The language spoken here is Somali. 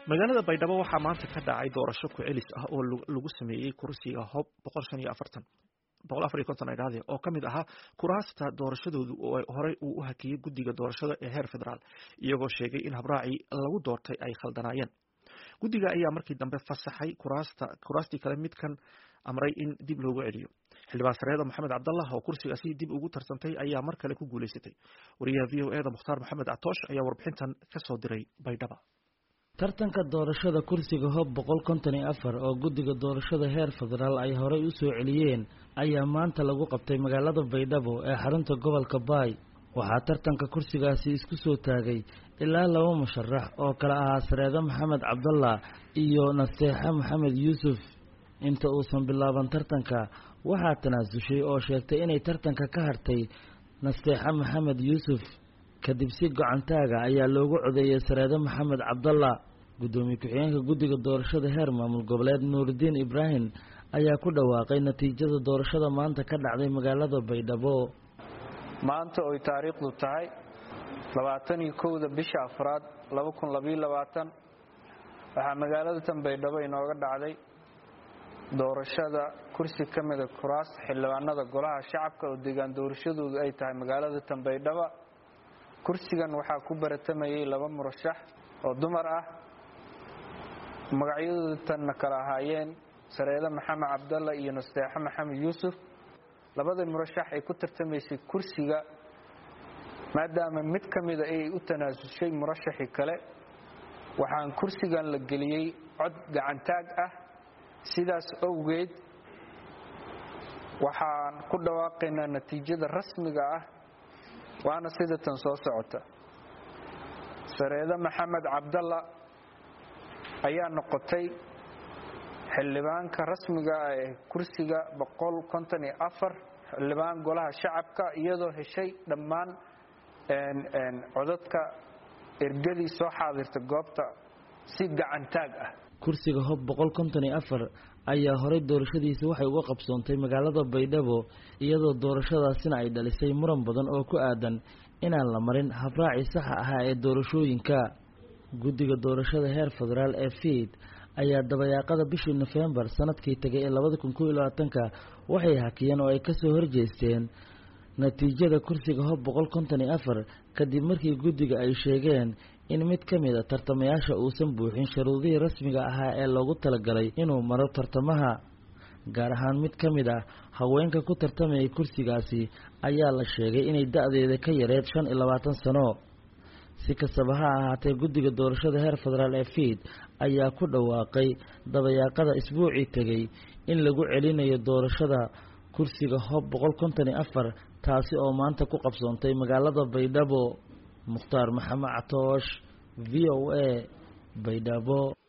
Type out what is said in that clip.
magaalada Baydhabo waxaa maanta ka dhacay doorasho ku celis ah oo lagu sameeyay kursiga Hob 154 oo kamid ahaa kuraasta doorashadoodu oo horey uu u hakiyay guddiga doorashada ee heer federaal iyagoo sheegay in habraaci lagu doortay ay khaldanaayeen. Guddiga ayaa markii dambe fasaxay kuraastii kale midkan amray in dib loogu celiyo. xildhibaan sareedo Maxamed Cabdallah oo kursigaasi dib ugu tarsantay ayaa mar kale ku guuleysatay. Wariyaha VOA Mukhtaar Maxamed Atoosh ayaa warbixintan ka soo diray Baydhabo. tartanka doorashada kursiga Hob 154 oo guddiga doorashada heer federaal ay horey u soo celiyeen ayaa maanta lagu qabtay magaalada Baydhabo ee xarunta gobolka Baay. waxaa tartanka kursigaasi isku soo taagay ilaa 2 musharax oo kala ahaa Sareedo Maxamed Cabdallah iyo Nasteexa Maxamed Yuusuf. inta uusan bilaaban tartanka waxaa tanaasushay oo sheegtay inay tartanka ka hartay Nasteexa Maxamed Yuusuf. kadib si gocantaaga ayaa loogu codeeyay Sareedo Maxamed Cabdallah. gudoomiye ku-xigeenka guddiga doorashada heer maamul goboleed Nuuridiin Ibraahim ayaa ku dhawaaqay natiijada doorashada maanta ka dhacday magaalada Baydhabo. maanta oo taariikhdu tahay 21 bisha Afraad 2022 waxaa magaalada Baydhabo inooga dhacday doorashada kursi kamid ah kuraas xildhibaanada golaha shacabka oo deegaan doorashadoodu ay tahay magaalada Baydhabo. kursigan waxaa ku baratamayay 2 murashax oo dumar ah magacyadoodu tan kala ahaayeen Sareedo Maxamed Cabdallah iyo Nasteexa Maxamed Yuusuf. labada murashax ay ku tartamaysay kursiga maadaama mid kamid ah ay u tanaasushay murashaxi kale waxaan kursigan la geliyay cod gacantaag ah. sidaas awgeed waxaan ku dhawaaqaynaa natiijada rasmiga ah waana sida tan soo socota. Sareedo Maxamed Cabdallah ayaa noqotay xildhibaanka rasmiga ah ee kursiga 154 xildhibaan golaha shacabka iyadoo heshay dhammaan codadka ergadii soo xaadirta goobta si gacantaag ah. kursiga Hob 154 ayaa horey doorashadiisa waxay uga qabsoontay magaalada Baydhabo iyadoo doorashadaasina ay dhalisay muran badan oo ku aadan inaan la marin habraaci sax ah ee doorashooyinka. guddiga doorashada heer federaal ee FID ayaa dabayaaqada bishii November sanadkii tagay 2021 waxay hakiyeen oo ay ka soo horjeesteen natiijada kursiga Hob 154 kadib markii guddiga ay sheegeen in mid kamid ah tartamayaasha uusan buuxin shuruudihii rasmiga ahaa ee loogu talagalay inuu maro tartamaha. gaar ahaan mid kamid ah haweenka ku tartamayay kursigaasi ayaa la sheegay inay da'deeda ka yareed 25 sano. si kastaba ha ahaatee guddiga doorashada heer federaal ee FID ayaa ku dhawaaqay dabayaaqada isbuucii tagay in lagu celinayo doorashada kursiga Hob 154 taasi oo maanta ku qabsoontay magaalada Baydhabo. Mukhtaar Maxamed Atoosh VOA Baydhabo.